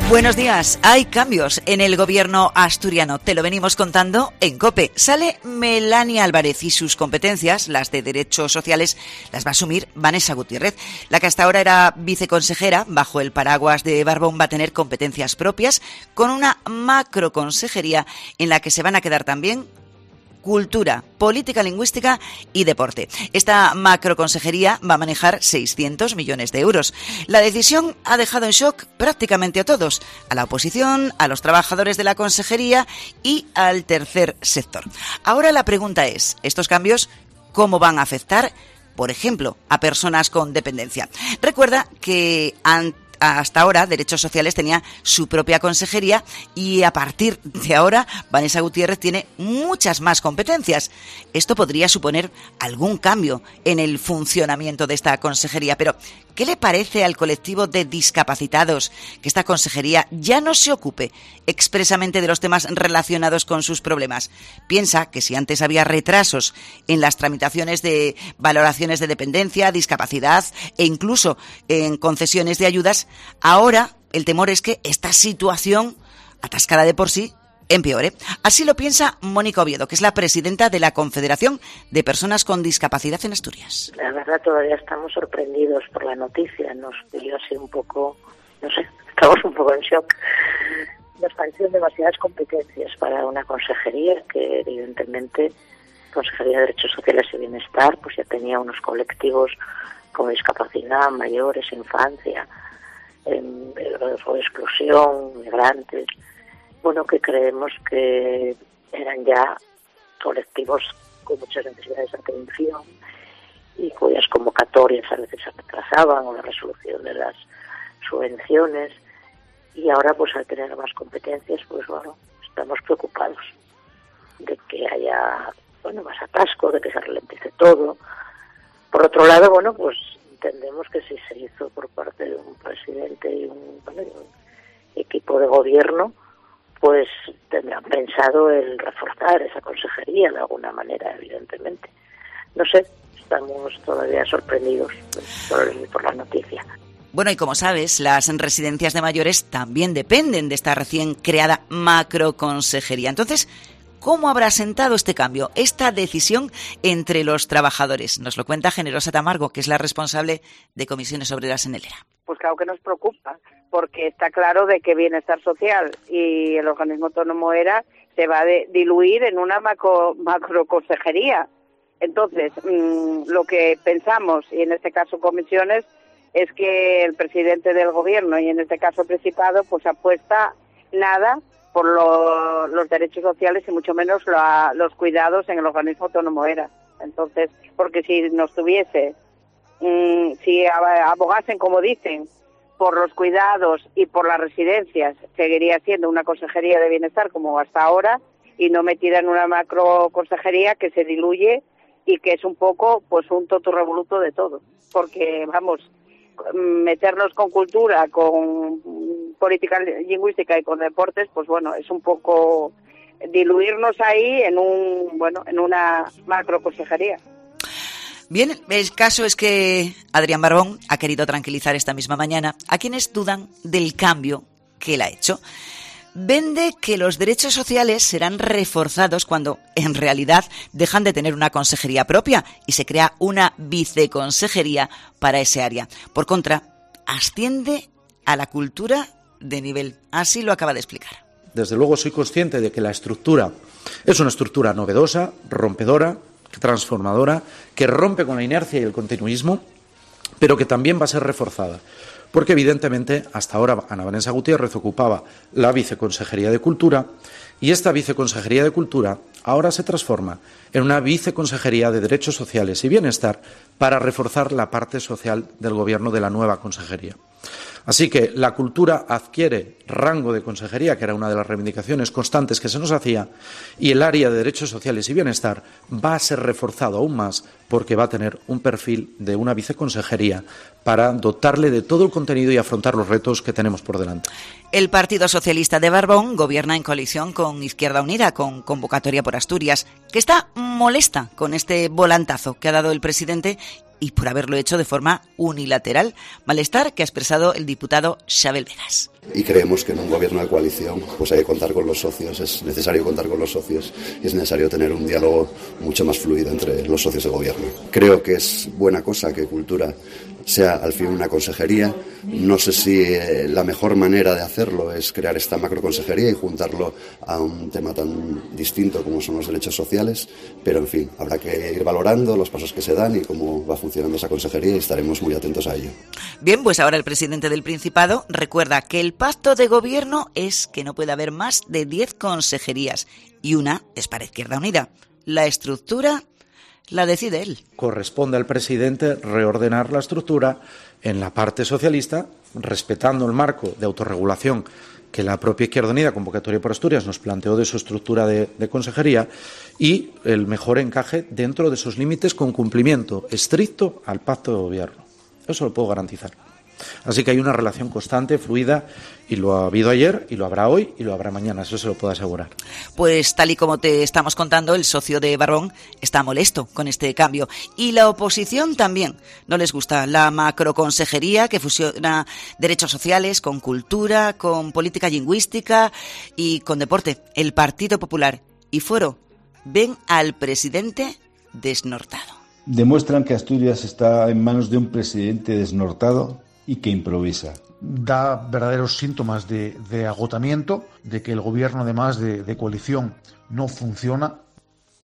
Buenos días. Hay cambios en el gobierno asturiano. Te lo venimos contando en COPE. Sale Melania Álvarez y sus competencias, las de derechos sociales, las va a asumir Vanessa Gutiérrez. La que hasta ahora era viceconsejera, bajo el paraguas de Barbón, va a tener competencias propias con una macroconsejería en la que se van a quedar también Cultura, Política Lingüística y Deporte. Esta macroconsejería va a manejar 600 millones de euros. La decisión ha dejado en shock prácticamente a todos, a la oposición, a los trabajadores de la consejería y al tercer sector. Ahora la pregunta es, ¿estos cambios cómo van a afectar, por ejemplo, a personas con dependencia? Recuerda que hasta ahora Derechos Sociales tenía su propia consejería y a partir de ahora Vanessa Gutiérrez tiene muchas más competencias. Esto podría suponer algún cambio en el funcionamiento de esta consejería, pero ¿qué le parece al colectivo de discapacitados que esta consejería ya no se ocupe expresamente de los temas relacionados con sus problemas? Piensa que si antes había retrasos en las tramitaciones de valoraciones de dependencia, discapacidad e incluso en concesiones de ayudas, ahora el temor es que esta situación, atascada de por sí, empeore. Así lo piensa Mónica Oviedo, que es la presidenta de la Confederación de Personas con Discapacidad en Asturias. La verdad todavía estamos sorprendidos por la noticia, nos pilló así un poco, no sé, estamos un poco en shock. Nos parecieron demasiadas competencias para una consejería que evidentemente, Consejería de Derechos Sociales y Bienestar, pues ya tenía unos colectivos como discapacidad, mayores, infancia, exclusión, migrantes, bueno, que creemos que eran ya colectivos con muchas necesidades de atención y cuyas convocatorias a veces se retrasaban o la resolución de las subvenciones, y ahora pues al tener más competencias, pues bueno, estamos preocupados de que haya, bueno, más atasco, de que se ralentice todo. Por otro lado, bueno, pues entendemos que si se hizo por parte de un presidente y un equipo de gobierno, pues tendrán pensado el reforzar esa consejería de alguna manera, evidentemente. No sé, estamos todavía sorprendidos por la noticia. Bueno, y como sabes, las residencias de mayores también dependen de esta recién creada macroconsejería. Entonces, ¿cómo habrá sentado este cambio, esta decisión entre los trabajadores? Nos lo cuenta Generosa Tamargo, que es la responsable de Comisiones Obreras en el ERA. Pues claro que nos preocupa, porque está claro de que Bienestar Social y el organismo autónomo ERA se va a diluir en una macroconsejería. Entonces, lo que pensamos, y en este caso comisiones, es que el presidente del gobierno, y en este caso el Principado, pues apuesta nada por los derechos sociales y mucho menos los cuidados en el organismo autónomo ERA. Entonces, porque si nos tuviese, si abogasen, como dicen, por los cuidados y por las residencias, seguiría siendo una consejería de bienestar como hasta ahora, y no metida en una macroconsejería que se diluye y que es un poco pues un toturrevoluto de todo. Porque, vamos, meternos con cultura, con política lingüística y con deportes, pues bueno, es un poco diluirnos ahí en una macroconsejería. Bien, el caso es que Adrián Barbón ha querido tranquilizar esta misma mañana a quienes dudan del cambio que él ha hecho. Vende que los derechos sociales serán reforzados cuando en realidad dejan de tener una consejería propia y se crea una viceconsejería para ese área. Por contra, asciende a la cultura de nivel. Así lo acaba de explicar. Desde luego soy consciente de que la estructura es una estructura novedosa, rompedora, transformadora, que rompe con la inercia y el continuismo, pero que también va a ser reforzada. Porque evidentemente hasta ahora Ana Vanessa Gutiérrez ocupaba la viceconsejería de Cultura y esta viceconsejería de Cultura ahora se transforma en una viceconsejería de Derechos Sociales y Bienestar para reforzar la parte social del gobierno de la nueva consejería. Así que la cultura adquiere rango de consejería, que era una de las reivindicaciones constantes que se nos hacía, y el área de derechos sociales y bienestar va a ser reforzado aún más porque va a tener un perfil de una viceconsejería para dotarle de todo el contenido y afrontar los retos que tenemos por delante. El Partido Socialista de Barbón gobierna en coalición con Izquierda Unida, con Convocatoria por Asturias, que está molesta con este volantazo que ha dado el presidente y por haberlo hecho de forma unilateral. Malestar que ha expresado el diputado Xabel Vegas. y creemos que en un gobierno de coalición pues hay que contar con los socios, es necesario contar con los socios y es necesario tener un diálogo mucho más fluido entre los socios de gobierno. Creo que es buena cosa que Cultura sea al fin una consejería. No sé si la mejor manera de hacerlo es crear esta macroconsejería y juntarlo a un tema tan distinto como son los derechos sociales, pero en fin, habrá que ir valorando los pasos que se dan y cómo va funcionando esa consejería y estaremos muy atentos a ello. Bien, pues ahora el presidente del Principado recuerda que el pacto de gobierno es que no puede haber más de 10 consejerías y una es para Izquierda Unida. La estructura la decide él. Corresponde al presidente reordenar la estructura en la parte socialista, respetando el marco de autorregulación que la propia Izquierda Unida, Convocatoria por Asturias, nos planteó de su estructura de consejería y el mejor encaje dentro de esos límites con cumplimiento estricto al pacto de gobierno. Eso lo puedo garantizar. Así que hay una relación constante, fluida, y lo ha habido ayer, y lo habrá hoy, y lo habrá mañana, eso se lo puedo asegurar. Pues tal y como te estamos contando, el socio de Barbón está molesto con este cambio. Y la oposición también. No les gusta la macroconsejería que fusiona derechos sociales con cultura, con política lingüística y con deporte. El Partido Popular y Foro ven al presidente desnortado. Demuestran que Asturias está en manos de un presidente desnortado y que improvisa. Da verdaderos síntomas de agotamiento, de que el gobierno además de coalición no funciona